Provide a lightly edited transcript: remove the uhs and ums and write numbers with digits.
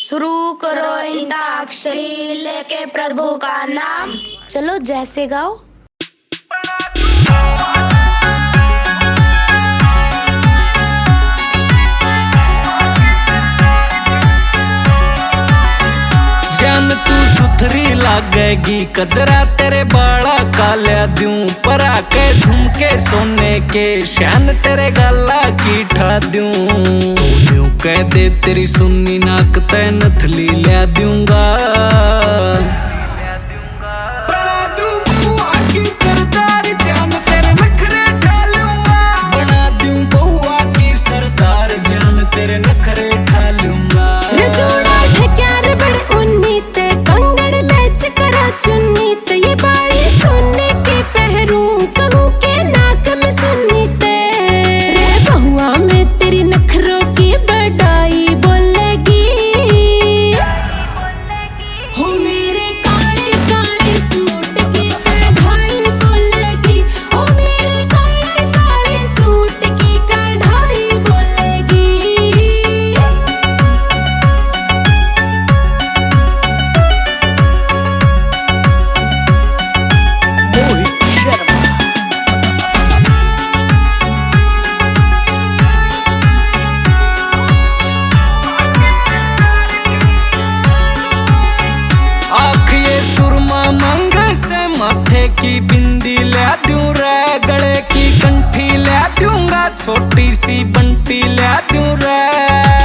शुरू करो इंताक्षरी लेके प्रभु का नाम। चलो जैसे गाओ। जान तू सुथरी लागेगी, कजरा तेरे बाला काल्या दूं, पर आके झुमके सोने के शान तेरे गाला की ठा दूं। यूं कह दे तेरी सुन्नी नाक तै नथली ल्या दूंगा। बना दूं बउआ की सरदार, जान तेरे नखरे ठा लूंगा। बना दूं बउआ की सरदार, जान तेरे नखरे ठा लूंगा। चुन्नी ते ये बाड़ी सोने के पहरूं, कहूँ के नाक में सुन्नी ते रे बहुआ में तेरी नखरों की बड़ाई बोलेगी। हो मेरे काले काले सूट की कढ़ाई बोलेगी। हो मेरे काले काले सूट की कढ़ाई बोलेगी। माथे की बिंदी ल्या दूं रे, गले की कंठी ल्या दूंगा, छोटी सी बंटी ल्या दूं रे।